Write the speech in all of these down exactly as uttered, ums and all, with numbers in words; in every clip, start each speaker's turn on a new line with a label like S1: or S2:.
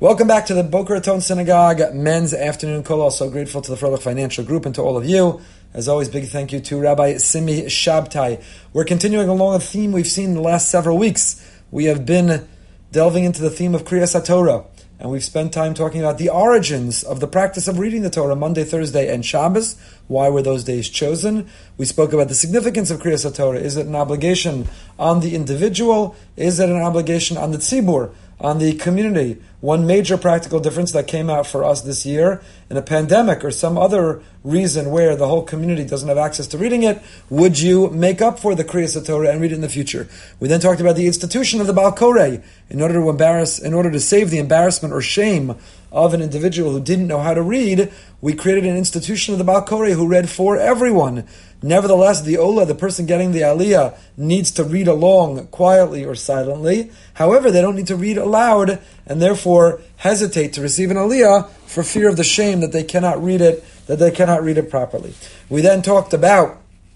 S1: Welcome back to the Boca Raton Synagogue Men's Afternoon Kol. Also grateful to the Froelich Financial Group and to all of you. As always, big thank you to Rabbi Simi Shabtai. We're continuing along a theme we've seen in the last several weeks. We have been delving into the theme of Kriyas HaTorah, and we've spent time talking about the origins of the practice of reading the Torah Monday, Thursday, and Shabbos. Why were those days chosen? We spoke about the significance of Kriyas HaTorah. Is it an obligation on the individual? Is it an obligation on the tzibur, on the community? One major practical difference that came out for us this year, in a pandemic or some other reason where the whole community doesn't have access to reading it, would you make up for the Kriyas HaTorah and read it in the future? We then talked about the institution of the Baal Koreh. In order to embarrass, in order to save the embarrassment or shame of an individual who didn't know how to read, we created an institution of the Baal Koreh who read for everyone. Nevertheless, the Ola, the person getting the Aliyah, needs to read along quietly or silently. However, they don't need to read aloud and therefore hesitate to receive an Aliyah for fear of the shame that they cannot read it, that they cannot read it properly. We then talked about,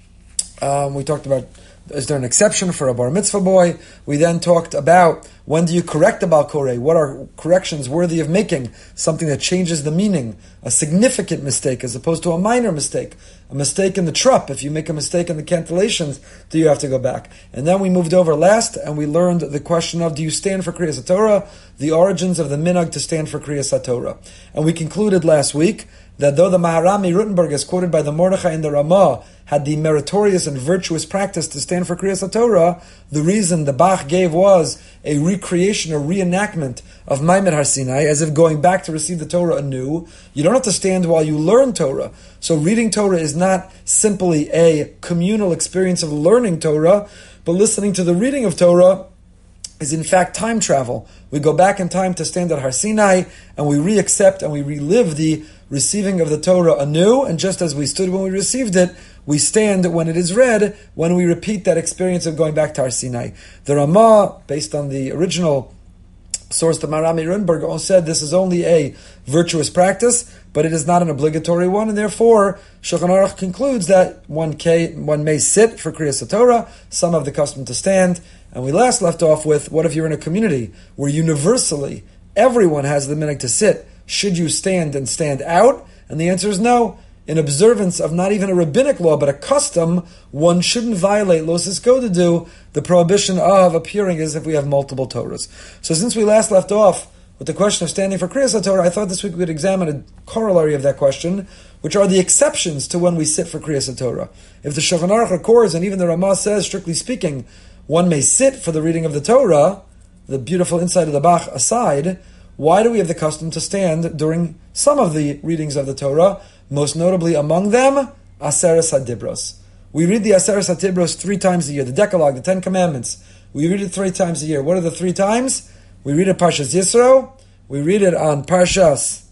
S1: um, we talked about, is there an exception for a bar mitzvah boy? We then talked about, when do you correct a Baal Koreh? What are corrections worthy of making? Something that changes the meaning, a significant mistake as opposed to a minor mistake. A mistake in the trup. If you make a mistake in the cantillations, do you have to go back? And then we moved over last and we learned the question of, do you stand for Kriyas HaTorah? The origins of the minhag to stand for Kriyas HaTorah. And we concluded last week that though the Maharami Rutenberg, as quoted by the Mordechai and the Ramah, had the meritorious and virtuous practice to stand for Kriyas HaTorah, the reason the Bach gave was a recreation or reenactment of Maimed Har Sinai, as if going back to receive the Torah anew. You don't have to stand while you learn Torah. So reading Torah is not simply a communal experience of learning Torah, but listening to the reading of Torah is in fact time travel. We go back in time to stand at Har Sinai, and we re-accept and we relive the receiving of the Torah anew, and just as we stood when we received it, we stand when it is read, when we repeat that experience of going back to Har Sinai. The Ramah, based on the original source, the Maharami Rutenberg, said this is only a virtuous practice, but it is not an obligatory one, and therefore Shulchan Aruch concludes that one, can, one may sit for Kriyas HaTorah, some have the custom to stand. And we last left off with, what if you're in a community where universally everyone has the minhag to sit? Should you stand and stand out? And the answer is no. In observance of not even a rabbinic law, but a custom, one shouldn't violate lo siskodedu, the prohibition of appearing as if we have multiple Torahs. So since we last left off with the question of standing for Kriyas HaTorah, I thought this week we would examine a corollary of that question, which are the exceptions to when we sit for Kriyas HaTorah. If the Shulchan Aruch records, and even the Ramah says, strictly speaking, one may sit for the reading of the Torah, the beautiful insight of the Bach aside, why do we have the custom to stand during some of the readings of the Torah, most notably among them, Aseres HaDibros? We read the Aseres HaDibros three times a year, the Decalogue, the Ten Commandments. We read it three times a year. What are the three times? We read it Parshas Yisro, we read it on Parshas...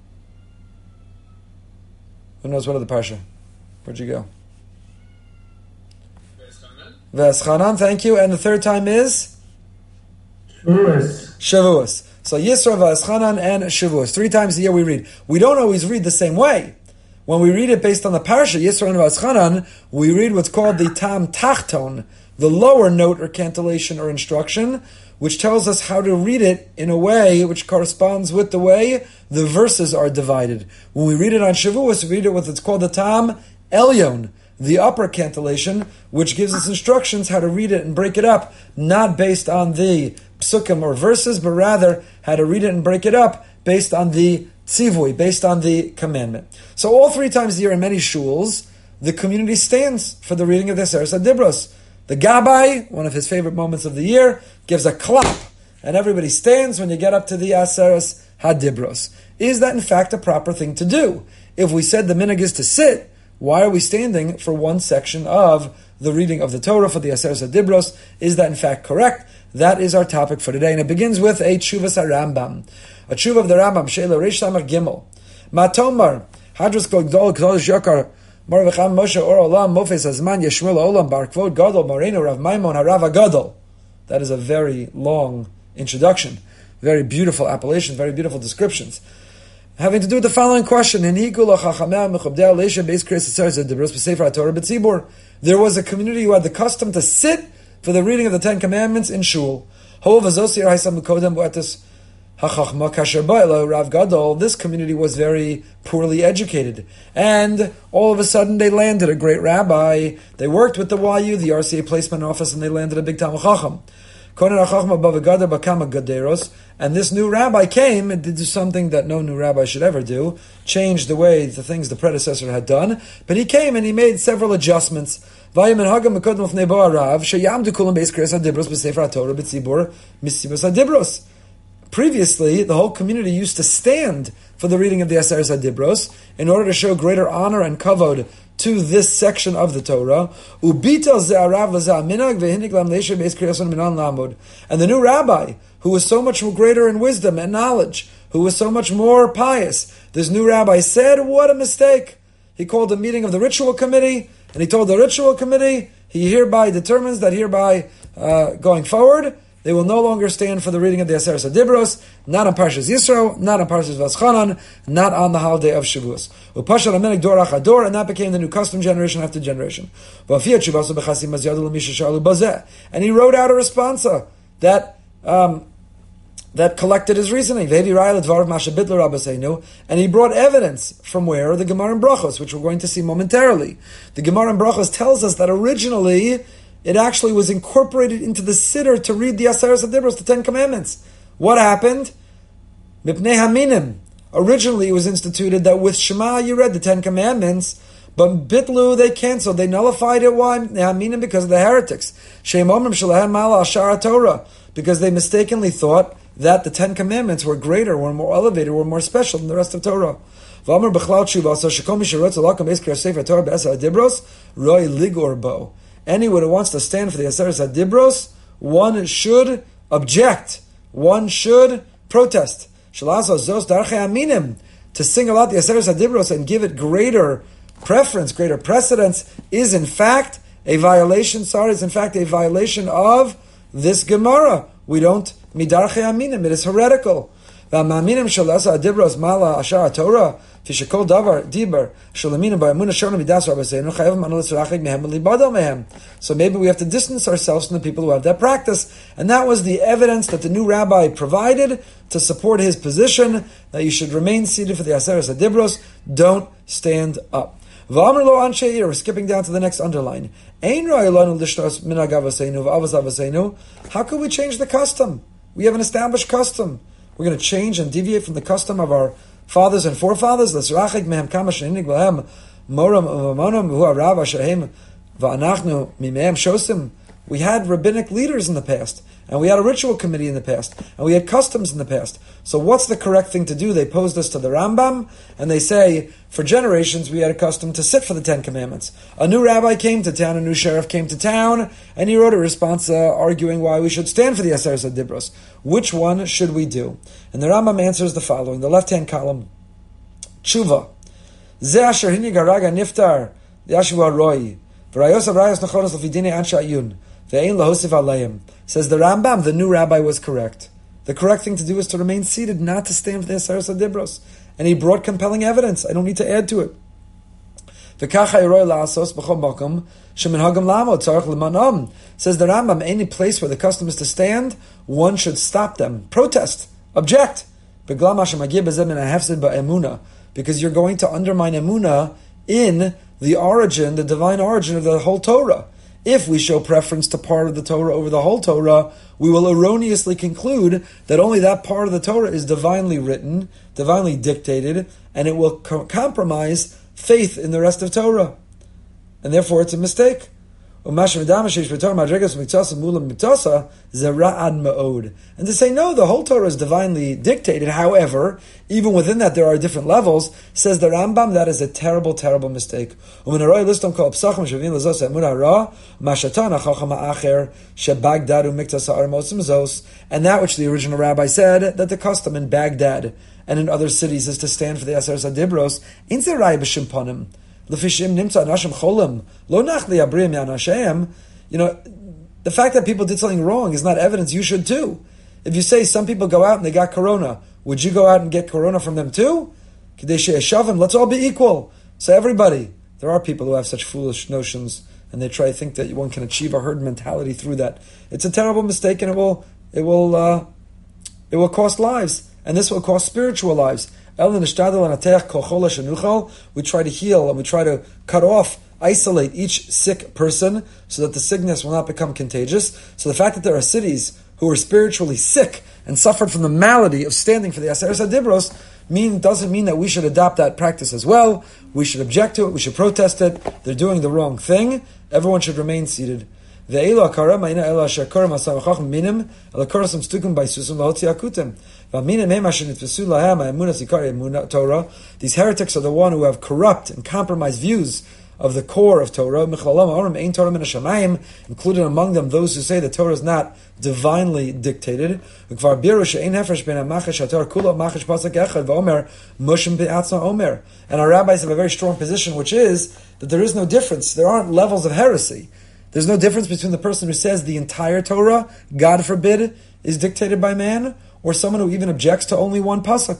S1: Who knows what other Parsha? Where'd you go? V'eschanan, thank you. And the third time is?
S2: Shavuos.
S1: Shavuos. So Yisro, V'eschanan, and Shavuos. Three times a year we read. We don't always read the same way. When we read it based on the Parsha, Yisro and V'eschanan, we read what's called the Tam Tachton, the lower note or cantillation or instruction, which tells us how to read it in a way which corresponds with the way the verses are divided. When we read it on Shavuos, we read it with what's called the Tam Elyon, the upper cantillation, which gives us instructions how to read it and break it up, not based on the psukim or verses, but rather how to read it and break it up based on the tzivui, based on the commandment. So all three times a year in many shuls, the community stands for the reading of the Aseres HaDibros. The Gabbai, one of his favorite moments of the year, gives a clap, and everybody stands when you get up to the Aseres HaDibros. Is that in fact a proper thing to do? If we said the minhag is to sit, why are we standing for one section of the reading of the Torah for the Aseres HaDibros? Is that in fact correct? That is our topic for today, and it begins with a Tshuvas HaRambam. A Tshuva of the Rambam, Sheila Reish Samach Gimel. Matomar, Hadros Kol Gdol Kodesh Yakar, Mor V'cham Moshe Or Olam, Mofes Azman, Yeshmuel Olam, Bar Kvod Gadol, Moreno, Rav Maimon, Harav Gadol. That is a very long introduction. Very beautiful appellations, very beautiful descriptions. Having to do with the following question. There was a community who had the custom to sit for the reading of the Ten Commandments in shul. HaChachma kasher ba'elo Rav Gadol, this community was very poorly educated. And all of a sudden they landed a great rabbi. They worked with the Y U, the R C A placement office, and they landed a big Talmid Chacham. And this new rabbi came and did do something that no new rabbi should ever do, changed the way the things the predecessor had done. But he came and he made several adjustments. Previously, the whole community used to stand for the reading of the Aseres HaDibros in order to show greater honor and kavod to this section of the Torah. And the new rabbi, who was so much greater in wisdom and knowledge, who was so much more pious, this new rabbi said, what a mistake. He called a meeting of the ritual committee, and he told the ritual committee, he hereby determines that hereby, uh, going forward, they will no longer stand for the reading of the Aseres HaDibros, not on Parshas Yisro, not on Parshas Vaschanan, not on the holiday of Shavuos. Upashal Amenik Dor Achador, and that became the new custom generation after generation. And he wrote out a responsa that um, that collected his reasoning. And he brought evidence from where? The Gemara in Brachos, which we're going to see momentarily. The Gemara in Brachos tells us that originally it actually was incorporated into the Siddur to read the Aseres HaDibros, the Ten Commandments. What happened? Mipnei Haminim. Originally it was instituted that with Shema you read the Ten Commandments, but Bitlu they canceled, they nullified it. Why? Mipnei Haminim, because of the heretics. Sheim Omrim Shalahem Mala Ashar Torah, because they mistakenly thought that the Ten Commandments were greater, were more elevated, were more special than the rest of Torah. V'amar B'chlal Tshuva, so Shekom Misharotz Alakom Eis Kriyas Sefer Torah B'Aseres HaDibros Roi Ligor Bo. Anyone who wants to stand for the Aseres HaDibros, one should object. One should protest. To sing about the Aseres HaDibros and give it greater preference, greater precedence, is in fact a violation, sorry, is in fact a violation of this Gemara. We don't, midarche aminim, it is heretical. V'amaminim shalasa HaDibros mala ashar HaTorah, Fishakol davar dibar shalaminim ba'emunah shona midas rabbeinu chayav manalis rachik mehem libadal mehem. So maybe we have to distance ourselves from the people who have that practice, and that was the evidence that the new rabbi provided to support his position that you should remain seated for the Aseres HaDibros. Don't stand up. V'amar lo anshe ir. We're skipping down to the next underline. Ein ra'ilanu lishnos minhag avaseinu v'avos avaseinu. How can we change the custom? We have an established custom. We're going to change and deviate from the custom of our fathers and forefathers. We had rabbinic leaders in the past, and we had a ritual committee in the past, and we had customs in the past. So what's the correct thing to do? They pose this to the Rambam, and they say, for generations we had a custom to sit for the Ten Commandments. A new rabbi came to town, a new sheriff came to town, and he wrote a response uh, arguing why we should stand for the Aseres HaDibros. Which one should we do? And the Rambam answers the following, the left-hand column. Tshuva. Ze asher hinig haraga niftar, yashu aroi, v'rayos avrayos nechoros l'fidine ansha ayun, ve'ein lahosif alayim. Says the Rambam, the new rabbi was correct. The correct thing to do is to remain seated, not to stand for the Aseres HaDibros. And he brought compelling evidence. I don't need to add to it. Says the Rambam, any place where the custom is to stand, one should stop them. Protest. Object. Because you're going to undermine emunah in the origin, the divine origin of the whole Torah. If we show preference to part of the Torah over the whole Torah, we will erroneously conclude that only that part of the Torah is divinely written, divinely dictated, and it will co- compromise faith in the rest of Torah. And therefore it's a mistake. And to say, no, the whole Torah is divinely dictated. However, even within that there are different levels. Says the Rambam, that is a terrible, terrible mistake. And that which the original rabbi said, that the custom in Baghdad and in other cities is to stand for the Aseres HaDibros, you know, the fact that people did something wrong is not evidence you should too. If you say some people go out and they got corona, would you go out and get corona from them too? Let's all be equal. So everybody, there are people who have such foolish notions and they try to think that one can achieve a herd mentality through that. It's a terrible mistake, and it will, it will, uh, it will cost lives, and this will cost spiritual lives. We try to heal and we try to cut off, isolate each sick person so that the sickness will not become contagious. So the fact that there are cities who are spiritually sick and suffered from the malady of standing for the Aseres HaDibros mean, doesn't mean that we should adopt that practice as well. We should object to it, we should protest it. They're doing the wrong thing. Everyone should remain seated. Torah, the these heretics are the one who have corrupt and compromised views of the core of Torah, including among them those who say that Torah is not divinely dictated. And our rabbis have a very strong position, which is that there is no difference. There aren't levels of heresy. There's no difference between the person who says the entire Torah, God forbid, is dictated by man, or someone who even objects to only one pasuk.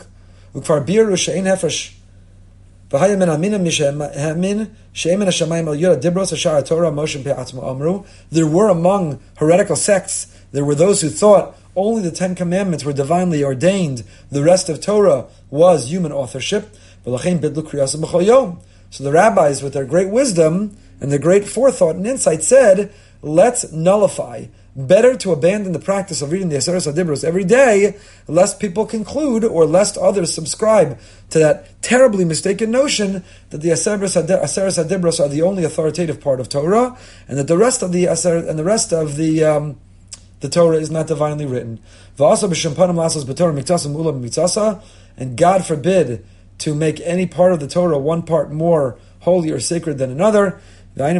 S1: There were among heretical sects, there were those who thought only the Ten Commandments were divinely ordained, the rest of Torah was human authorship. So the rabbis, with their great wisdom and their great forethought and insight, said, let's nullify. Better to abandon the practice of reading the Aseres HaDibros every day, lest people conclude, or lest others subscribe to that terribly mistaken notion that the Aseres HaDibros are the only authoritative part of Torah, and that the rest of the Aser, and the rest of the um, the Torah is not divinely written. And God forbid to make any part of the Torah one part more holy or sacred than another. And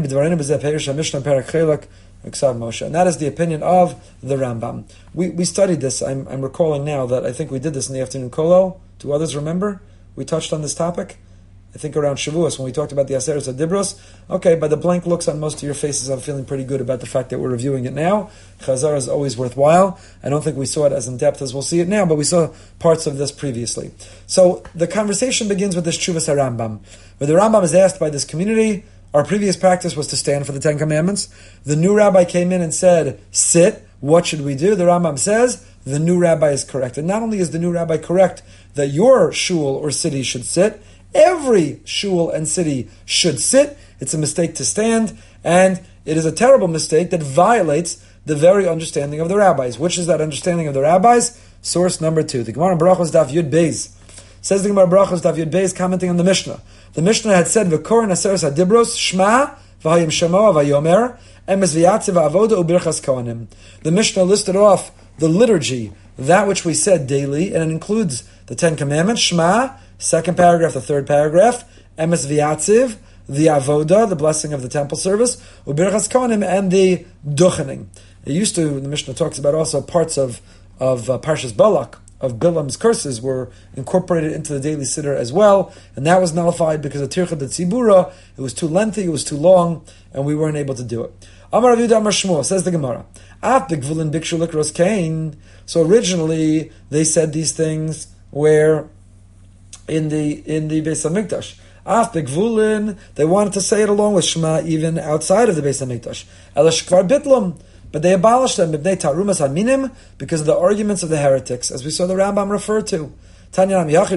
S1: that is the opinion of the Rambam. We we studied this. I'm I'm recalling now that I think we did this in the afternoon kolo. Do others remember? We touched on this topic. I think around Shavuos when we talked about the Aseres HaDibros. Okay, by the blank looks on most of your faces, I'm feeling pretty good about the fact that we're reviewing it now. Chazar is always worthwhile. I don't think we saw it as in depth as we'll see it now, but we saw parts of this previously. So the conversation begins with this Chuvas HaRambam, where the Rambam is asked by this community. Our previous practice was to stand for the Ten Commandments. The new rabbi came in and said, sit, what should we do? The Rambam says, the new rabbi is correct. And not only is the new rabbi correct that your shul or city should sit, every shul and city should sit. It's a mistake to stand, and it is a terrible mistake that violates the very understanding of the rabbis. Which is that understanding of the rabbis? Source number two. The Gemara Brachos Daf Yud Beis. Says the Gemara Brachos Daf Yud Beis, commenting on the Mishnah. The Mishnah had said, "V'korin Aseres HaDibros Shema v'Hayim Shemoa v'Yomer Emes v'Yatziv v'Avoda u'Birchas Kohanim." The Mishnah listed off the liturgy, that which we said daily, and it includes the Ten Commandments, Shema, second paragraph, the third paragraph, Emes v'Yatziv, the Avoda, the blessing of the temple service, u'Birchas Kohanim, and the Duchening. It used to, the Mishnah talks about also parts of of uh, Parshas Balak, of Bilam's curses, were incorporated into the daily siddur as well, and that was nullified because of Tircha de Tzibura. It was too lengthy, it was too long, and we weren't able to do it. Amar Rav Yehuda Amar Shmuel, says the Gemara, Af b'gvulin bikshu likros kain. So originally they said these things where in the in the Beis Hamikdash. Af b'gvulin, they wanted to say it along with Shema even outside of the Beis Hamikdash. Elash kvar bitlam. But they abolished them because of the arguments of the heretics, as we saw the Rambam refer to. And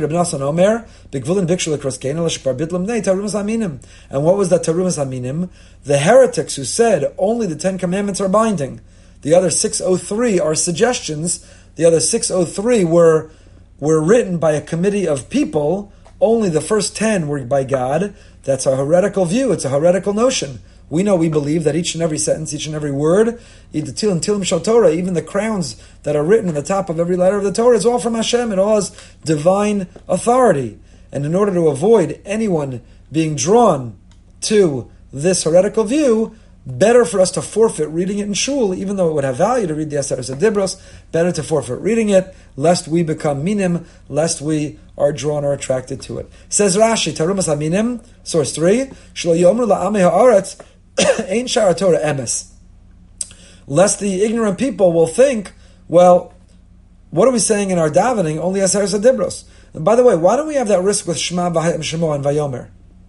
S1: what was that Tarumas Aminim? The heretics who said only the Ten Commandments are binding. The other six oh three are suggestions. The other six oh three were, were written by a committee of people. Only the first ten were by God. That's a heretical view. It's a heretical notion. We know, we believe that each and every sentence, each and every word, even the crowns that are written in the top of every letter of the Torah, is all from Hashem. It all has divine authority. And in order to avoid anyone being drawn to this heretical view, better for us to forfeit reading it in shul, even though it would have value to read the Aseres HaDibros, better to forfeit reading it, lest we become minim, lest we are drawn or attracted to it. Says Rashi, Tarumas HaMinim, source three, Shlo Yomer La'amei Ha'aretz, Ein Shara Torah Emes. Lest the ignorant people will think, well, what are we saying in our davening? Only Aseres HaDibros. And by the way, why don't we have that risk with Shema, V'Hayim Shemo, and Vayomer?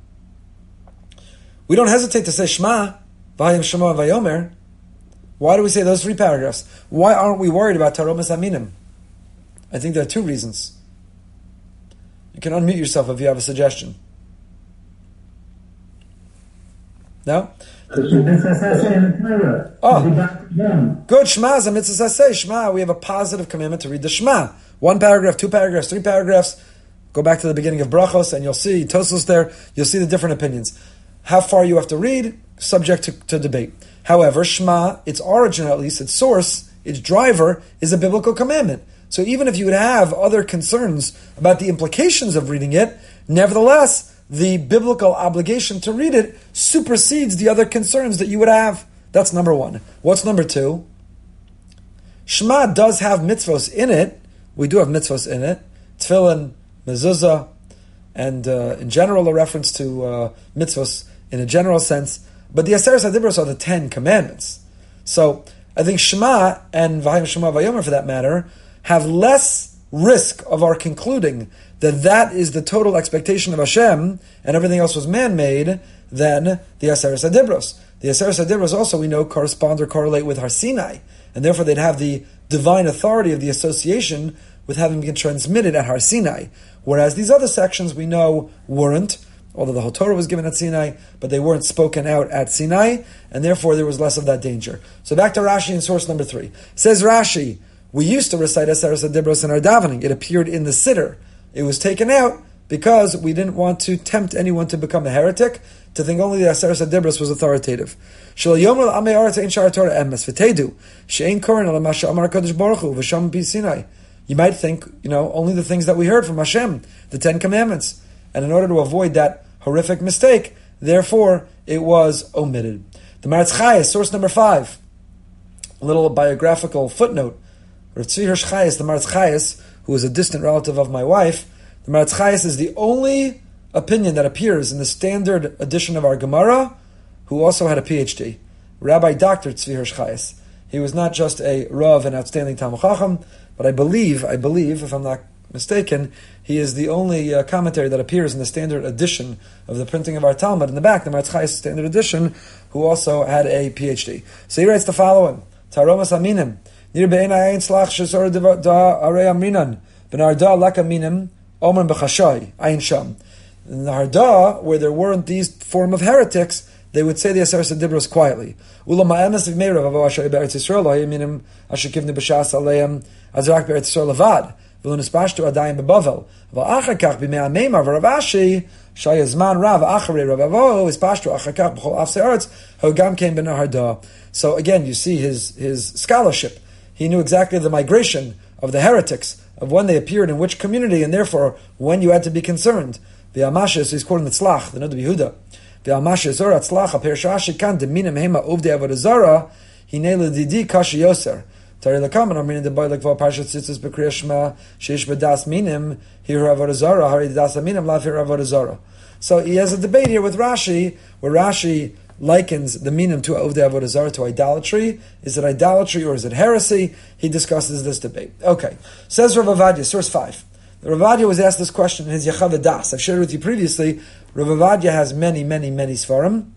S1: We don't hesitate to say Shema, V'Hayim Shemo, and Vayomer. Why do we say those three paragraphs? Why aren't we worried about Tarumas Aminim? I think there are two reasons. You can unmute yourself if you have a suggestion. No? Oh, good. Shema is a mitzvah say. Shema, we have a positive commandment to read the Shema. One paragraph, two paragraphs, three paragraphs. Go back to the beginning of Brachos and you'll see Tosfos there. You'll see the different opinions. How far you have to read, subject to, to debate. However, Shema, its origin at least, its source, its driver, is a biblical commandment. So even if you would have other concerns about the implications of reading it, nevertheless, the biblical obligation to read it supersedes the other concerns that you would have. That's number one. What's number two? Shema does have mitzvos in it. We do have mitzvos in it. Tefillin, mezuzah, and uh, in general a reference to uh, mitzvos in a general sense. But the Aseres HaDibros are the Ten Commandments. So I think Shema and V'hayim Shema V'yomer for that matter have less risk of our concluding that that is the total expectation of Hashem and everything else was man-made than the Aseres HaDibros. The Aseres HaDibros also, we know, correspond or correlate with Har Sinai, and therefore they'd have the divine authority of the association with having been transmitted at Har Sinai. Whereas these other sections we know weren't, although the whole Torah was given at Sinai, but they weren't spoken out at Sinai, and therefore there was less of that danger. So back to Rashi in source number three. Says Rashi, we used to recite Aseres HaDibros in our davening. It appeared in the Siddur. It was taken out because we didn't want to tempt anyone to become a heretic, to think only the Aseres HaDibros was authoritative. You might think, you know, only the things that we heard from Hashem, the Ten Commandments. And in order to avoid that horrific mistake, therefore, it was omitted. The Maratz Chayes, source number five. A little biographical footnote. Rav Tzvi Hirsch Chayes, the Maratz Chayes, who is a distant relative of my wife, the Maratz Chayes is the only opinion that appears in the standard edition of our Gemara, who also had a P H D. Rabbi Doctor Tzvi Hirsch Chayes. He was not just a Rav, an outstanding Talmud Chacham, but I believe, I believe, if I'm not mistaken, he is the only uh, commentary that appears in the standard edition of the printing of our Talmud in the back, the Maratz Chayes standard edition, who also had a P H D. So he writes the following: Taromas Aminim. Nir be'enai ein slach shesor da arei amrinan benar da laka minim omer b'chashay ein sham. In the Harda, where there weren't these form of heretics, they would say the Aseres HaDibros quietly. Ula ma'anas v'meirav avo asher be'eretz Yisrael lo minim asher kivne b'shas aleim azrak be'eretz Yisrael levad v'lo nispashtu adayim bebavel v'achar kach b'mei ha'meimar v'Rav Ashi shaya zman rav acharei Rav Avo ispashtu achar kach b'chol afsei aretz hogam came b'na Harda. So again, you see his his scholarship. He knew exactly the migration of the heretics, of when they appeared in which community, and therefore when you had to be concerned. The Amashis, he's quoting the Tzlach, the Nod Yehuda. The Amashis Zora Tzlach, a Pershashi kan de minim hema ovde avodah hine ledidi kashi yoser. Tari lakaman armin de boy like va parshat tzitzis bekriyashma sheish bedas minim here avodah zara hari das minim lav here avodah zara. So he has a debate here with Rashi, where Rashi likens the minim to ovde avodah zara, to idolatry. Is it idolatry or is it heresy? He discusses this debate. Okay, says Rav Avadia, source five. Rav Avadia was asked this question in his Yechav Das. I've shared with you previously. Rav Avadia has many, many, many svarim,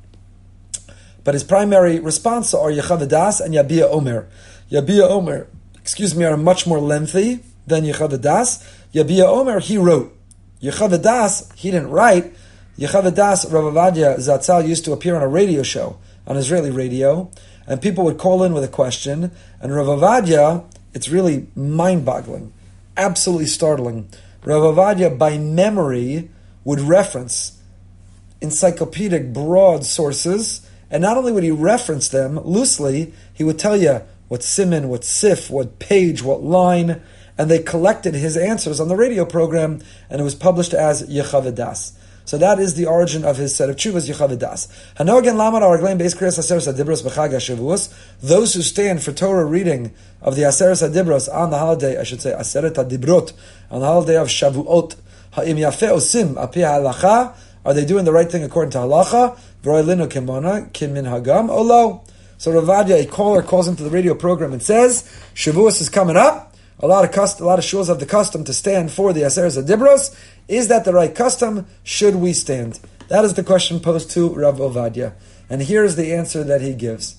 S1: but his primary response are Yechav Das and Yabia Omer. Yabia Omer, excuse me, are much more lengthy than Yechav Das. Yabia Omer, he wrote. Yechav Das, he didn't write. Yechav Das, Rav Avadia Zatzal used to appear on a radio show, on Israeli radio, and people would call in with a question, and Rav Avadia, it's really mind-boggling, absolutely startling. Rav Avadia, by memory, would reference encyclopedic broad sources, and not only would he reference them loosely, he would tell you what siman, what sif, what page, what line, and they collected his answers on the radio program, and it was published as Yechav Das. So that is the origin of his set of tshuvas, Yechav Das. Hanogen lamad aragleim beis kriyas Aseres HaDibros b'chag HaShavuos. Those who stand for Torah reading of the Aseres HaDibros on the holiday, I should say Aseret HaDibrot, on the holiday of Shavuot, ha'im yafeh osim api ha'alacha. Are they doing the right thing according to halacha? V'roi linu kimona kim min hagam olo. So Rav Avadia, a caller, calls into the radio program and says, Shavuos is coming up. A lot of cust- a lot of shuls have the custom to stand for the Aseres HaDibros. Is that the right custom? Should we stand? That is the question posed to Rav Avadia. And here is the answer that he gives.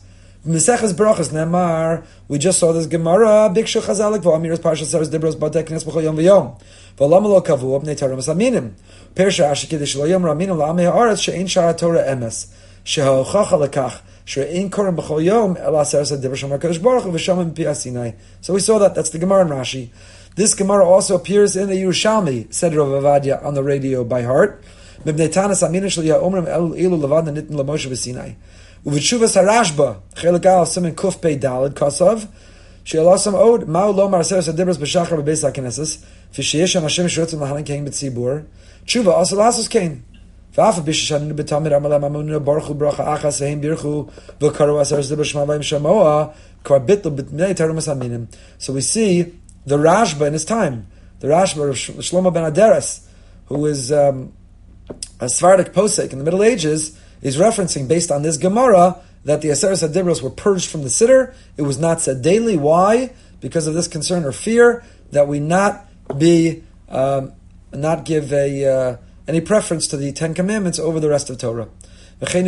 S1: Meseches Brachos Nemar, we just saw this Gemara, Bikshu Chazalik v'amiras Parshas Seres Dibros Badek Knes B'chol Yom V'Yom, v'lam lo kavu Bnei Torah Masaminim, Persha Ashikidish Lo Yom Raminim La'amei Haaretz She'ein Shara Torah Emes, She'hochacha Lekach, She'ein Korim B'chol Yom Ela Seres Dibros Shemar Kadosh Baruch Hu V'Shamim Pi Sinai. So we saw that. That's the Gemara in Rashi. This Gemara also appears in the Yerushalmi, said Rav Avadia on the radio by heart. Mibnei Tanas Aminin Shel Ya'omrim El Ilu Levad Nitin LaMoshe B'Sinai. Uvitshuvas Harashba, Chelik Al Simin Kuf Pei Daled Kosav, She'elasam Od Ma'u Lo Marseres Adibros B'Shachar B'Beis HaKnesses, V'Sheyeshem Hashem Shrotzim Lahanin Kein B'Tzibur, Tshuva also Lasus Kein. V'afa B'Shishanu B'Tamid Amalem Amunah Baruch Hu Bracha Achas Sehem Birchu V'Karu Aseres Dibros Shmavayim Shamoa Kvar Bitlu B'Nei Torah Masaminim. So we see the Rashba in his time, the Rashba of Shlomo ben Aderes, who is um, a Sephardic posek in the Middle Ages, is referencing, based on this Gemara, that the Aseres HaDibros were purged from the Siddur. It was not said daily. Why? Because of this concern or fear that we not be, um, not give a uh, any preference to the Ten Commandments over the rest of Torah. The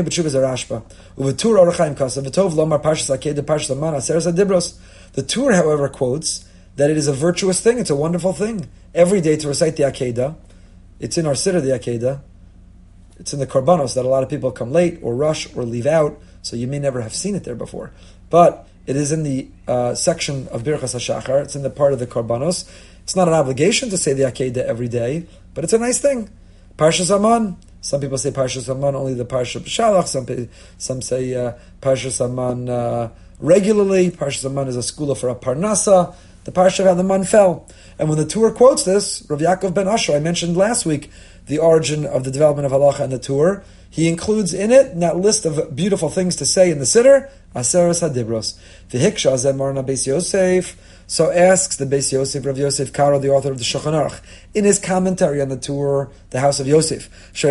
S1: Tur, however, quotes that it is a virtuous thing, it's a wonderful thing, every day to recite the Akedah. It's in our Siddur, the Akedah. It's in the Korbanos that a lot of people come late or rush or leave out, so you may never have seen it there before. But it is in the uh, section of Birchas HaShachar, it's in the part of the Korbanos. It's not an obligation to say the Akedah every day, but it's a nice thing. Parshas Aman, some people say Parshas Aman, only the Parsha B'Shalach, some, some say uh, Parshas Aman uh, regularly. Parshas Aman is a skula for a Parnasa. The Parsha of how the man fell. And when the Tur quotes this, Rav Yaakov ben Asher, I mentioned last week, the origin of the development of halacha and the Tur, he includes in it, in that list of beautiful things to say in the Siddur, Aseres HaDibros. V'hiksha zemar na Beis Yosef. So asks the Beis Yosef, Rav Yosef Karo, the author of the Shulchan Aruch, in his commentary on the Tur, the house of Yosef.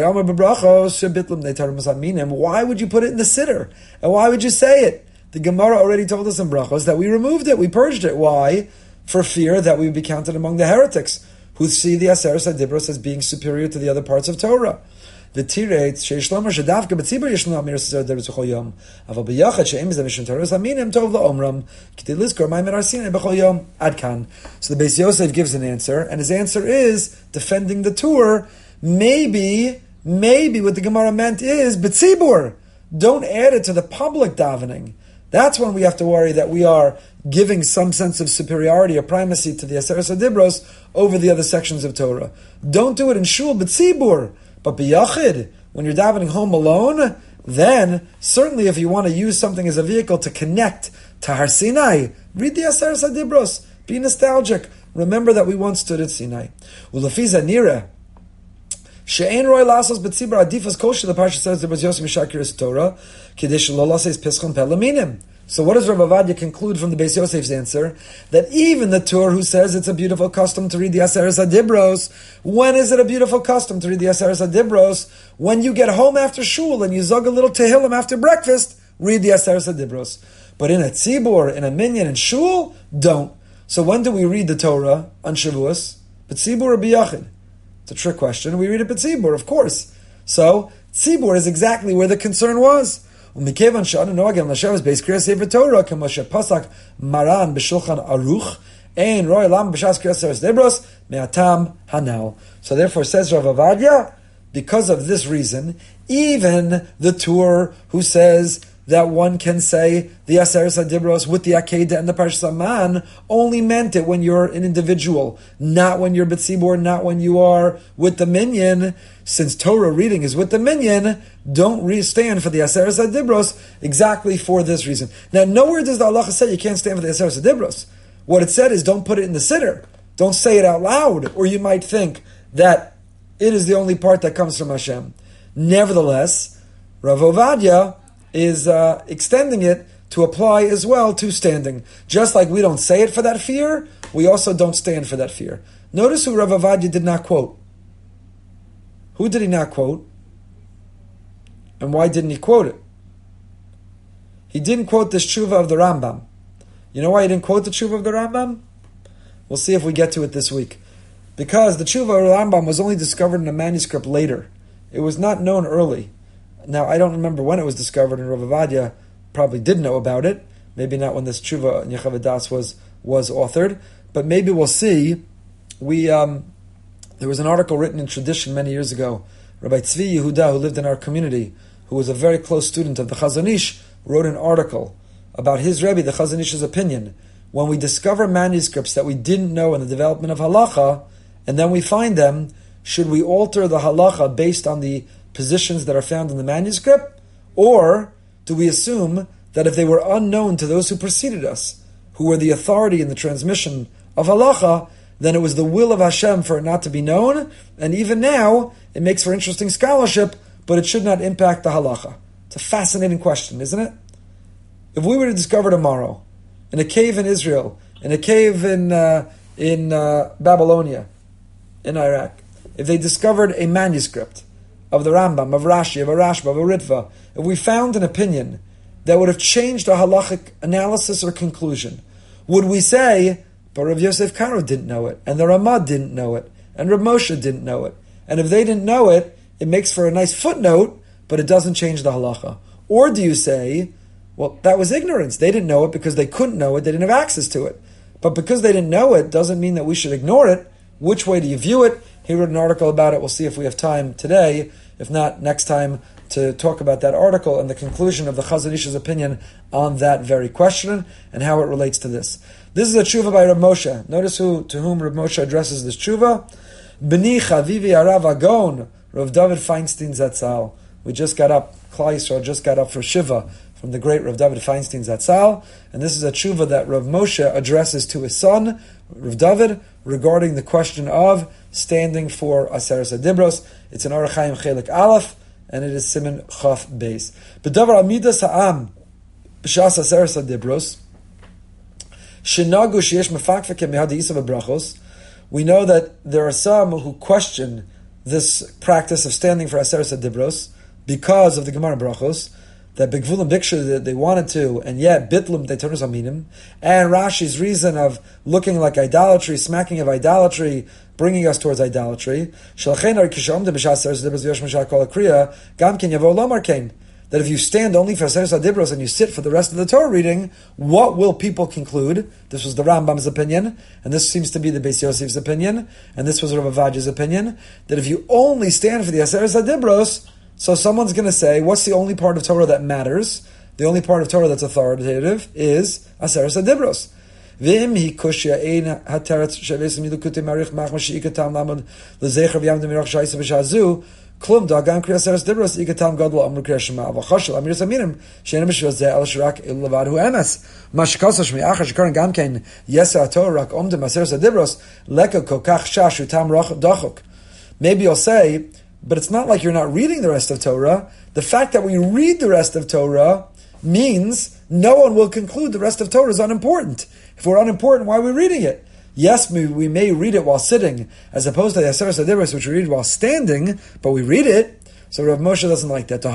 S1: Why would you put it in the Siddur? And why would you say it? The Gemara already told us in Brachos that we removed it, we purged it. Why? For fear that we would be counted among the heretics who see the Aseres HaDibros as being superior to the other parts of Torah. The Tirates, Sheish Lomer Shadavka B'Tzibur Yishnu Amiras Aseres HaDibros B'chol Yom, Aval B'Yachad She'em Zeh Mishum Torah Zaminim Tov La'omram, K'tei Lizkor Ma'im Ar Sinai B'chol Yom, Ad Kan. So the Beis Yosef gives an answer, and his answer is, defending the Tur, maybe, maybe what the Gemara meant is, B'Tzibur, don't add it to the public davening. That's when we have to worry that we are giving some sense of superiority or primacy to the Aseres HaDibros over the other sections of Torah. Don't do it in shul, but tzibur. But b'yachid, when you're davening home alone, then certainly if you want to use something as a vehicle to connect to Har Sinai, read the Aseres HaDibros. Be nostalgic. Remember that we once stood at Sinai. U'lefi zanira, she'ein roi lasos b'tzibur adifas kol shel parsha says there was Yosef Mishakiris Torah k'dish lo lases pischon pelaminim. So what does Rav Avadia conclude from the Beis Yosef's answer? That even the Tur who says it's a beautiful custom to read the Aseres HaDibros, when is it a beautiful custom to read the Aseres HaDibros? When you get home after shul and you zug a little tehillim after breakfast, read the Aseres HaDibros. But in a tzibur, in a minyan, in shul, don't. So when do we read the Torah on Shavuos? B'tzibur or b'yachid? It's a trick question. We read it b'tzibur, of course. So tzibur is exactly where the concern was. Umikevan shanu noagam l'shavas beis kriyas sefer Torah k'moshe pasak maran b'shulchan aruch ein roy lam b'shas kriyas sefer debros me'atam hanal. So therefore, says Rav Avadia, because of this reason, even the Tur who says that one can say the Aseres HaDibros with the Akedah and the Parshas Aman only meant it when you're an individual, not when you're B'tzibur, not when you are with the minyan. Since Torah reading is with the minyan, don't re- stand for the Aseres HaDibros exactly for this reason. Now, nowhere does the halacha say you can't stand for the Aseres HaDibros. What it said is don't put it in the Siddur. Don't say it out loud, or you might think that it is the only part that comes from Hashem. Nevertheless, Rav Ovadia is uh, extending it to apply as well to standing. Just like we don't say it for that fear, we also don't stand for that fear. Notice who Rav Avadia did not quote. Who did he not quote? And why didn't he quote it? He didn't quote this tshuva of the Rambam. You know why he didn't quote the tshuva of the Rambam? We'll see if we get to it this week. Because the tshuva of the Rambam was only discovered in a manuscript later. It was not known early. Now, I don't remember when it was discovered in Rav Avadia. probably did know about it. Maybe not when this tshuva in Yechav Das was was authored, but maybe we'll see. We um, there was an article written in Tradition many years ago. Rabbi Tzvi Yehuda, who lived in our community, who was a very close student of the Chazon Ish, wrote an article about his Rebbe, the Chazon Ish's opinion. When we discover manuscripts that we didn't know in the development of halacha, and then we find them, should we alter the halacha based on the positions that are found in the manuscript? Or do we assume that if they were unknown to those who preceded us, who were the authority in the transmission of halacha, then it was the will of Hashem for it not to be known, and even now, it makes for interesting scholarship, but it should not impact the halacha? It's a fascinating question, isn't it? If we were to discover tomorrow, in a cave in Israel, in a cave in uh, in uh, Babylonia, in Iraq, if they discovered a manuscript of the Rambam, of Rashi, of a Rashba, of a Ritva, if we found an opinion that would have changed a halachic analysis or conclusion, would we say, but Rav Yosef Karo didn't know it, and the Ramah didn't know it, and Rav Moshe didn't know it, and if they didn't know it, it makes for a nice footnote, but it doesn't change the halacha? Or do you say, well, that was ignorance. They didn't know it because they couldn't know it. They didn't have access to it. But because they didn't know it doesn't mean that we should ignore it. Which way do you view it? He wrote an article about it. We'll see if we have time today. If not, next time to talk about that article and the conclusion of the Chazon Ish's opinion on that very question and how it relates to this. This is a tshuva by Rav Moshe. Notice who to whom Rav Moshe addresses this tshuva. B'ni Chavivi Arav Agon, Rav David Feinstein Zatzal. We just got up, Klal Yisrael just got up for Shiva from the great Rav David Feinstein Zatzal, and this is a tshuva that Rav Moshe addresses to his son, Rav David, regarding the question of standing for Aseres HaDibros. It's an Orach Chaim Chelik Aleph, and it is Siman Chaf Beis. B'davar Amidas Ha'am B'shas Aseres HaDibros Shenagu Sheyesh Mefakfek Mehadi Isav Brachos. We know that there are some who question this practice of standing for Aseres HaDibros because of the Gemara Brachos, that Begvulim Biksha that they wanted to, and yet Bitlum they turned Aminim, and Rashi's reason of looking like idolatry, smacking of idolatry, bringing us towards idolatry. That if you stand only for Aseres HaDibros and you sit for the rest of the Torah reading, what will people conclude? This was the Rambam's opinion, and this seems to be the Beis Yosef's opinion, and this was Rav Avadia's opinion, that if you only stand for the Aseres HaDibros, so someone's going to say, what's the only part of Torah that matters? The only part of Torah that's authoritative is Aseres HaDibros. V'im hi kushya ein hataretz sheves milukute marich mach mashikatam lamad lezecher v'yam demirach shaisa v'shazu klum dagan kriya Aseres HaDibros ikatam gadol amru kriya shema v'chashel amir saminim she'enem b'shvil zeh el shirak il levad hu emes mashkasa shmi achar shekaran gam kein yesa haTorah rak omdem Aseres HaDibros leka kokach shashu tam rach dachuk. Maybe you'll say, but it's not like you're not reading the rest of Torah. The fact that we read the rest of Torah means no one will conclude the rest of Torah is unimportant. If we're unimportant, why are we reading it? Yes, we, we may read it while sitting, as opposed to the Aseres HaDibros, which we read while standing, but we read it. So Rav Moshe doesn't like that.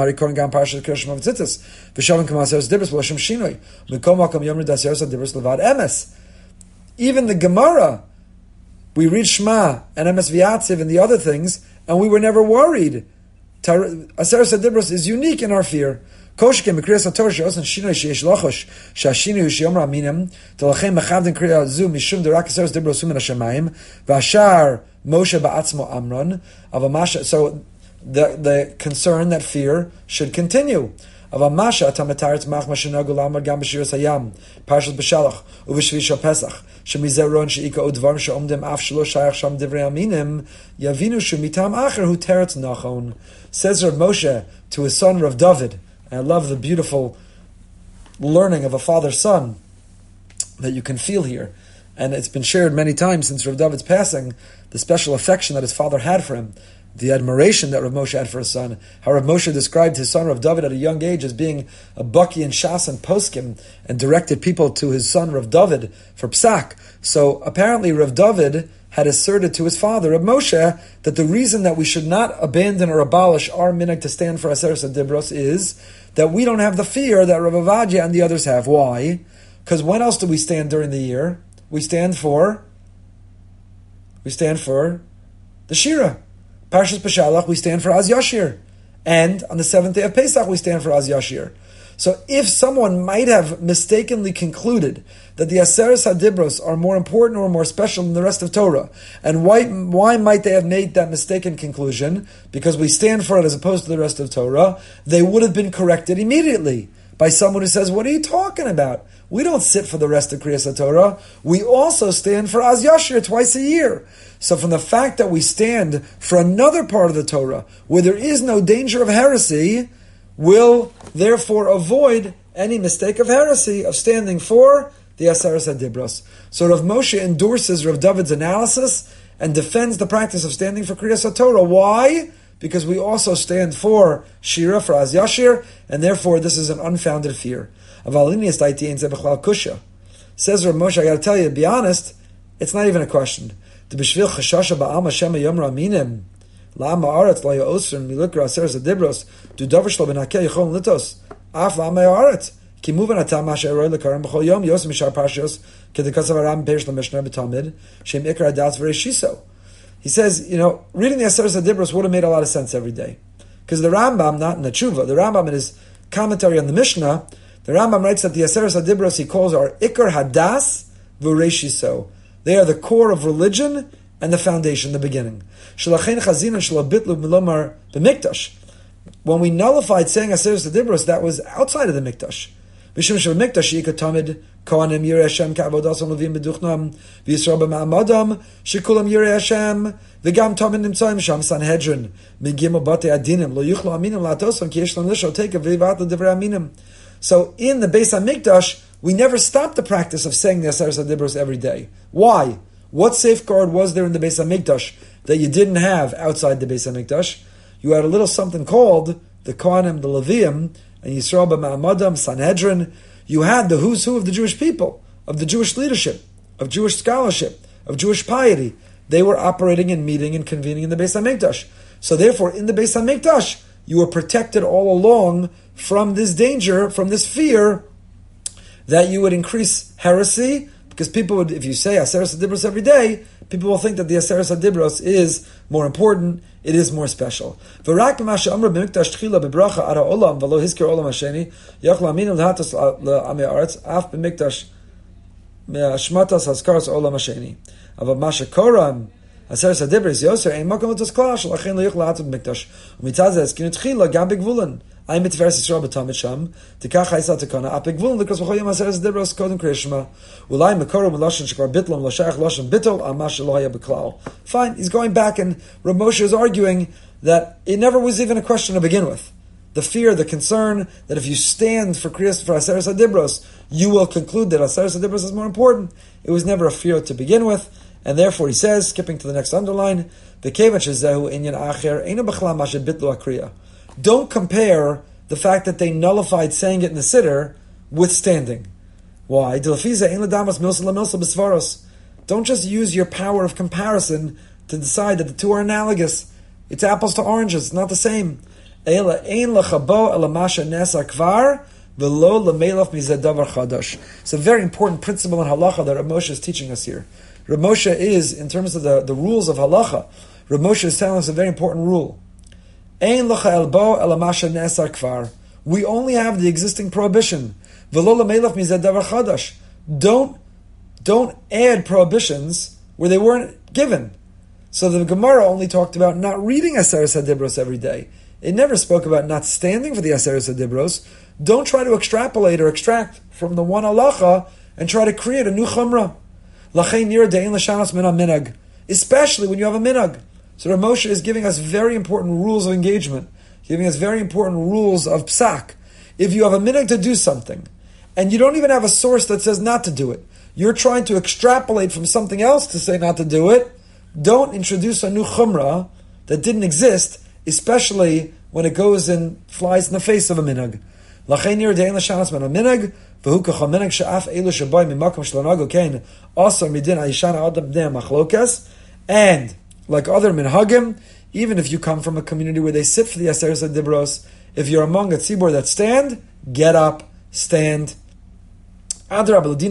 S1: Even the Gemara, we read Shema and Emes V'Yatziv and the other things, and we were never worried. Aseres HaDibros is unique in our fear. Koshke Mekriyas HaTorah she'osan shinoi sheyesh lochosh she'ashinu she'yomra aminim telachem mechavden kriya zu mishum derak Aseres HaDibros u'min hashamayim v'ashar Moshe ba'atzmo amron avamasha. So the the concern, that fear, should continue. Avamasha tamataretz mach mashinagu lamar gam b'shiras hayam parshas b'shalach u'v'shvisha pesach shemizeron she'ika udvar she'omdem af shelo shayach sham divrei aminim yavinu shemitam acher hu teretz nachon. Says Rav Moshe to his son Rav David. And I love the beautiful learning of a father's son that you can feel here. And it's been shared many times since Rav David's passing, the special affection that his father had for him, the admiration that Rav Moshe had for his son, how Rav Moshe described his son Rav David at a young age as being a baki in Shas and Poskim, and directed people to his son Rav David for Psak. So apparently Rav David had asserted to his father, Rav Moshe, that the reason that we should not abandon or abolish our minhag to stand for Aseres HaDibros is that we don't have the fear that Rav Avadia and the others have. Why? Because when else do we stand during the year? We stand for, we stand for the Shira. Parshas Beshalach, we stand for Az Yashir. And on the seventh day of Pesach, we stand for Az Yashir. So if someone might have mistakenly concluded that the Aseres HaDibros are more important or more special than the rest of Torah, and why, why might they have made that mistaken conclusion? Because we stand for it as opposed to the rest of Torah, they would have been corrected immediately by someone who says, what are you talking about? We don't sit for the rest of Kriyas HaTorah. We also stand for Az Yashir twice a year. So from the fact that we stand for another part of the Torah, where there is no danger of heresy, will therefore avoid any mistake of heresy of standing for the Aseres HaDibros. So Rav Moshe endorses Rav David's analysis and defends the practice of standing for Kriyas HaTorah. Why? Because we also stand for Shira, for Az Yashir, and therefore this is an unfounded fear. Says Rav Moshe, I got to tell you, to be honest, it's not even a question. Lama aretz la yaosrin milukra aseres adibros do davar shlo benakeh yichon litos af lama aretz ki muvan atam ma she'eroi lekarim b'chol yom yos mishar parshos kedekasav aram perish l'mishnah b'tamid shem ikra adas v'reshiso. He says, you know, reading the Aseres HaDibros would have made a lot of sense every day, because the Rambam, not in the Tshuva, the Rambam in his commentary on the Mishnah, the Rambam writes that the Aseres HaDibros he calls are ikar hadas v'reshiso. They are the core of religion and the foundation, the beginning. When we nullified saying Aseres HaDibros, that was outside of the Mikdash. Mishum sheb'mikdash yika tamid kohanim yirei Hashem ka'avodas levim b'duchnam v'yisrael b'ma'amadam shekulam yirei Hashem v'gam tamid nimtzayim sham Sanhedrin migimel batei adinim lo yuchlo aminim la'atosam ki yesh lam lishol teka v'yivat l'divrei aminim. So in the Beis HaMikdash, we never stopped the practice of saying the Aseres HaDibros every day. Why? What safeguard was there in the Beis HaMikdash that you didn't have outside the Beis HaMikdash? You had a little something called the Kohanim, the Levium, and Yisrael b'ma'amadam, Sanhedrin. You had the who's who of the Jewish people, of the Jewish leadership, of Jewish scholarship, of Jewish piety. They were operating and meeting and convening in the Beis HaMikdash. So therefore, in the Beis HaMikdash, you were protected all along from this danger, from this fear, that you would increase heresy, because people would, if you say Aseres HaDibros every day, people will think that the Aseres HaDibros is more important, it is more special. V'rak b'masha amra b'mikdash tchila b'bracha ara olam v'lo hizker olam hasheni yachla aminu l'hatas l'amei aretz af b'mikdash me'ashmatas haskaras olam hasheni ava masha koram Aseres HaDibros yoser ein makom l'tos klash l'achin lo yichla hatas b'mikdash u'mitzad zeh eskinu tchila gam b'gvulen I mit vers Yisrael b'tamid sham tikach ha'isa tekana ap b'gvulen l'kos v'chol yom Aseres HaDibros kodem kriyishma ulai mekoram l'lashon shekvar bitlam l'shayach l'lashon bitol al masha lo haya b'klal. Fine, he's going back, and Rav Moshe is arguing that it never was even a question to begin with. The fear, the concern that if you stand for Kriyas for Aseres HaDibros, you will conclude that Aseres HaDibros is more important. It was never a fear to begin with, and therefore he says, skipping to the next underline, don't compare the fact that they nullified saying it in the siddur with standing. Why? Don't just use your power of comparison to decide that the two are analogous. It's apples to oranges, it's not the same. It's a very important principle in halacha that Rav Moshe is teaching us here. Rav Moshe is, in terms of the, the rules of halacha, Rav Moshe is telling us a very important rule. We only have the existing prohibition. Don't, don't add prohibitions where they weren't given. So the Gemara only talked about not reading Aseres HaDibros every day. It never spoke about not standing for the Aseres HaDibros. Don't try to extrapolate or extract from the one halacha and try to create a new chumrah. Especially when you have a minhag. So Rav Moshe is giving us very important rules of engagement, giving us very important rules of psak. If you have a minhag to do something, and you don't even have a source that says not to do it, you're trying to extrapolate from something else to say not to do it, don't introduce a new chumrah that didn't exist, especially when it goes and flies in the face of a minhag. And like other minhagim, even if you come from a community where they sit for the Aseres HaDibros, if you're among a tzibur that stand, get up, stand. As we saw Rav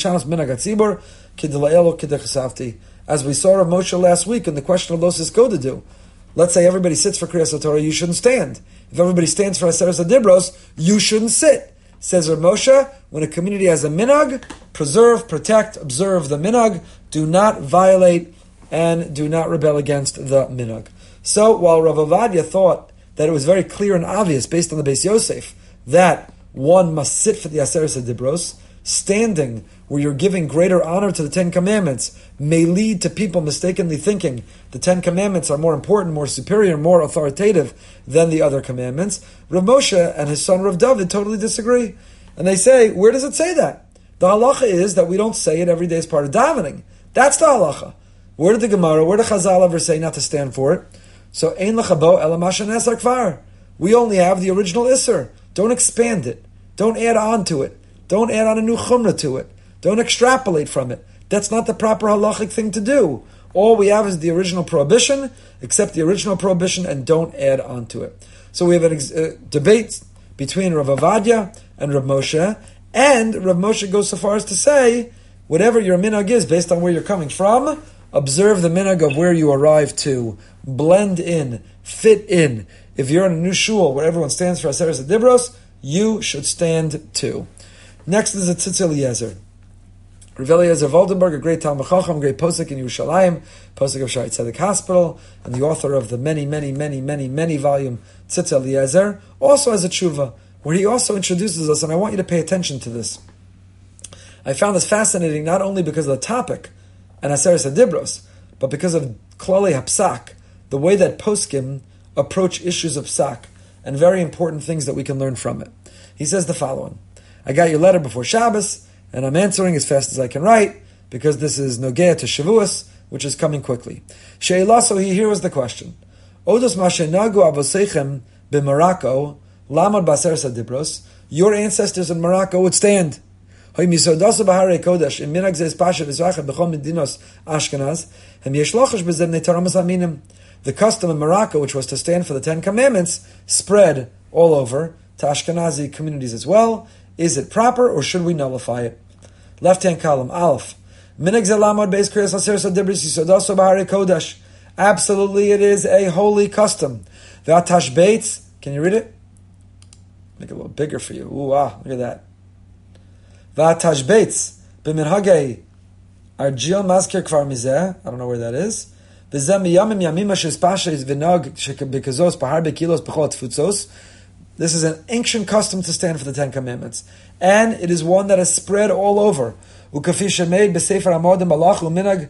S1: Moshe last week in the question of Losis Kodedu, let's say everybody sits for Kriyas HaTorah, you shouldn't stand. If everybody stands for Aseres HaDibros, you shouldn't sit. Says Rav Moshe, when a community has a minhag, preserve, protect, observe the minhag. Do not violate and do not rebel against the minhag. So while Rav Ovadia thought that it was very clear and obvious based on the Beis Yosef that one must sit for the Aseret Dibros, standing where you're giving greater honor to the Ten Commandments may lead to people mistakenly thinking the Ten Commandments are more important, more superior, more authoritative than the other commandments. Rav Moshe and his son Rav David totally disagree. And they say, where does it say that? The halacha is that we don't say it every day as part of davening. That's the halacha. Where did the Gemara, where did Chazal ever say not to stand for it? So, ein lechabo ela masha nesar kvar. We only have the original Isser. Don't expand it. Don't add on to it. Don't add on a new chumrah to it. Don't extrapolate from it. That's not the proper halachic thing to do. All we have is the original prohibition, accept the original prohibition, and don't add on to it. So we have a uh, debate between Rav Ovadia and Rav Moshe, and Rav Moshe goes so far as to say, whatever your minhag is, based on where you're coming from, observe the minhag of where you arrive to. Blend in, fit in. If you're in a new shul where everyone stands for Aseret Dibros, you should stand too. Next is the Tzitz Eliezer. Rav Eliezer Waldenberg, a great Talmid Chacham, great posek in Yerushalayim, posek of Shaarei Tzedek Hospital, and the author of the many, many, many, many, many volume Tzitz Eliezer, also has a tshuva, where he also introduces us, and I want you to pay attention to this. I found this fascinating not only because of the topic, and Aseret Dibros, but because of Klalei HaPsak, the way that poskim approach issues of psak, and very important things that we can learn from it. He says the following: I got your letter before Shabbos, and I'm answering as fast as I can write, because this is Nogea to Shavuos, which is coming quickly. She'elaso, here was the question. Odos mashenagu avoseichem b'Morocco, lamad b'Aseret Dibros, your ancestors in Morocco would stand. The custom in Morocco, which was to stand for the Ten Commandments, spread all over to Ashkenazi communities as well. Is it proper, or should we nullify it? Left-hand column, Aleph. Absolutely, it is a holy custom. Can you read it? Make it a little bigger for you. Ooh, ah, look at that. V'atashbeitz b'minhagei arjil maskir kvar mizeh. I don't know where that is. V'zeh miyamim yamim ashes pashes v'nog shekabikazos pahar bekilos b'chol tfutzos. This is an ancient custom to stand for the Ten Commandments, and it is one that is spread all over. Ukafi shemei b'sefer hamodim malach u'minag.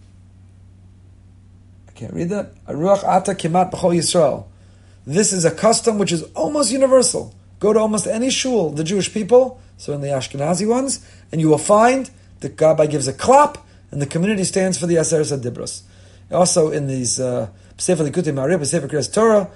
S1: I can't read that. Aruach ata kimat b'chol Yisrael. This is a custom which is almost universal. Go to almost any shul, the Jewish people, certainly Ashkenazi ones, and you will find the Gabbai gives a clap, and the community stands for the Aseret Dibros. Also in these Sefer Likutei Ma'ariv, Sefer Kriyas Torah,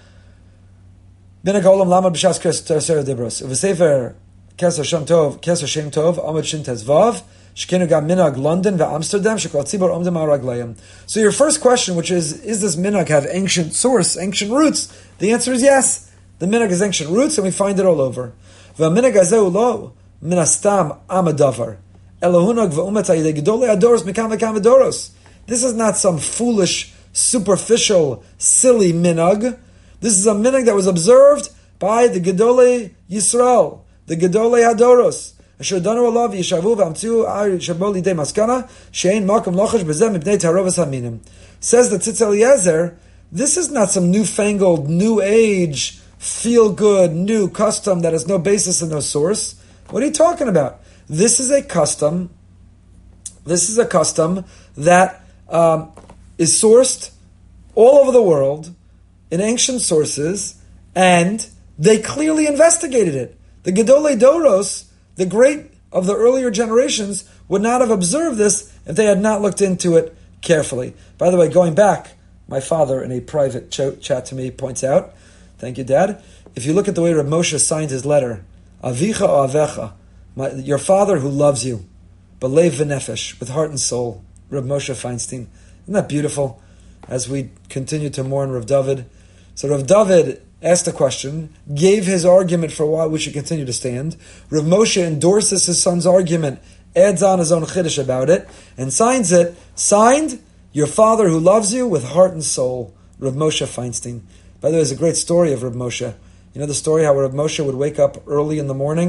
S1: Minhag Ha'olam Lamad B'Shas Kriyas Aseret Dibros. Sefer Keser Shem Tov, Keser Shem Tov, Amud Shin Tezvav, Shekenu Gam Minhag London ve'Amsterdam, Shekol Tzibor Omdim Ha'Raglayim. So your first question, which is, is this minhag have ancient source, ancient roots? The answer is yes. The minhag has ancient roots, and we find it all over. V'minhag hazeh lo minastam amadavar elohunag v'umet ha'yidei gedolei adoros mikam v'kam adoros. This is not some foolish, superficial, silly minhag. This is a minhag that was observed by the gedolei Yisrael, the gedolei adoros. Asher danu alav yishavu v'amtziu ar shabol lidei maskana she'ein makom lochash b'zeh mipnei tarovas haminim. Says the Tzitz Eliezer, this is not some newfangled, new age, feel-good, new custom that has no basis and no source. What are you talking about? This is a custom, this is a custom that um, is sourced all over the world in ancient sources, and they clearly investigated it. The Gedolei Doros, the great of the earlier generations, would not have observed this if they had not looked into it carefully. By the way, going back, my father in a private ch- chat to me points out, thank you, Dad. If you look at the way Reb Moshe signed his letter, Avicha o Avecha, my, your father who loves you, Belev v'nefesh, with heart and soul, Reb Moshe Feinstein. Isn't that beautiful? As we continue to mourn Rav David. So Rav David asked a question, gave his argument for why we should continue to stand. Rav Moshe endorses his son's argument, adds on his own chiddush about it, and signs it, signed, your father who loves you with heart and soul, Rav Moshe Feinstein. By the way, there's a great story of Rav Moshe. You know the story how Rav Moshe would wake up early in the morning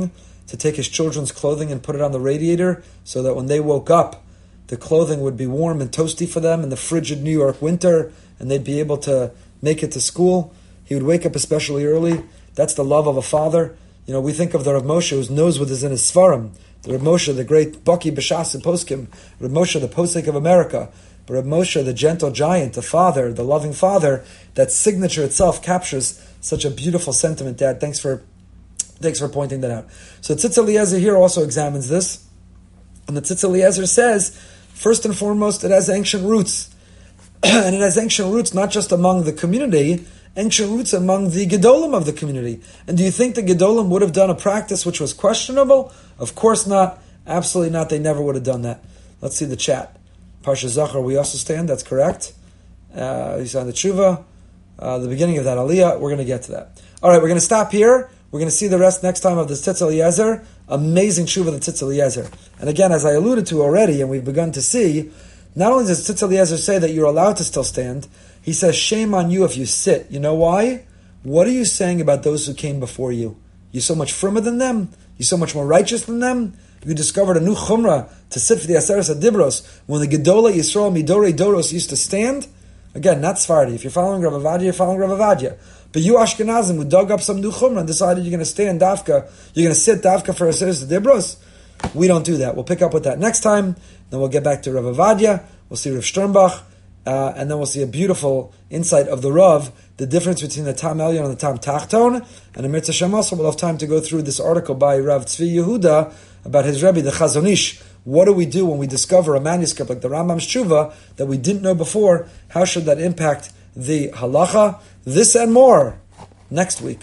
S1: to take his children's clothing and put it on the radiator so that when they woke up, the clothing would be warm and toasty for them in the frigid New York winter, and they'd be able to make it to school. He would wake up especially early. That's the love of a father. You know, we think of the Rav Moshe whose nose was in his Sfarim, the Rav Moshe, the great Baki B'Shas and Poskim, Rav Moshe, the Posek of America, but Rav Moshe, the gentle giant, the father, the loving father, that signature itself captures such a beautiful sentiment, Dad. Thanks for thanks for pointing that out. So Tzitz Eliezer here also examines this, and the Tzitz Eliezer says, first and foremost, it has ancient roots. And it has ancient roots not just among the community, ancient roots among the Gedolim of the community. And do you think the Gedolim would have done a practice which was questionable? Of course not. Absolutely not. They never would have done that. Let's see the chat. Parsha Zachar, we also stand. That's correct. Uh, you saw the Tshuva, uh, the beginning of that Aliyah. We're going to get to that. All right, we're going to stop here. We're going to see the rest next time of this Tzitz Eliezer. Amazing Tshuva, the Tzitz Eliezer. And again, as I alluded to already, and we've begun to see, not only does Tzitz Eliezer say that you're allowed to still stand, he says, shame on you if you sit. You know why? What are you saying about those who came before you? You're so much firmer than them? You're so much more righteous than them? You discovered a new chumrah to sit for the Aseres HaDibros when the Gedola Yisrael Midorei Doros used to stand? Again, not Sephardi. If you're following Rav Avadia, you're following Rav Avadia. But you Ashkenazim who dug up some new chumrah and decided you're going to stand dafka, you're going to sit dafka for Aseres HaDibros? We don't do that. We'll pick up with that next time. Then we'll get back to Rav Avadia. We'll see Rav Sternbach. Uh, and then we'll see a beautiful insight of the Rav, the difference between the Tam Elyon and the Tam Tachton. And Amir Tzashem also will have time to go through this article by Rav Tzvi Yehuda about his Rebbe, the Chazon Ish. What do we do when we discover a manuscript like the Rambam's Tshuva that we didn't know before? How should that impact the halacha? This and more next week.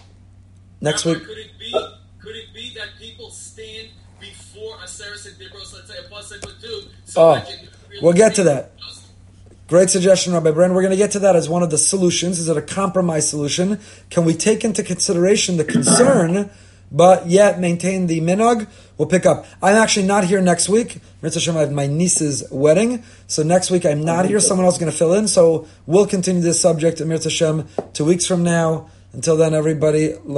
S1: Next
S3: Rabbi,
S1: week.
S3: Could it be? Could it be that people stand before Aseres HaDibros, let's say a pasuk or two? So
S1: Oh,
S3: that you can really
S1: we'll get to
S3: see
S1: that. Great suggestion, Rabbi Bren. We're going to get to that as one of the solutions. Is it a compromise solution? Can we take into consideration the concern, but yet maintain the minhag? We'll pick up. I'm actually not here next week. Mitzvah Shem, I have my niece's wedding. So next week I'm not here. Someone else is going to fill in. So we'll continue this subject at Mitzvah Shem two weeks from now. Until then, everybody.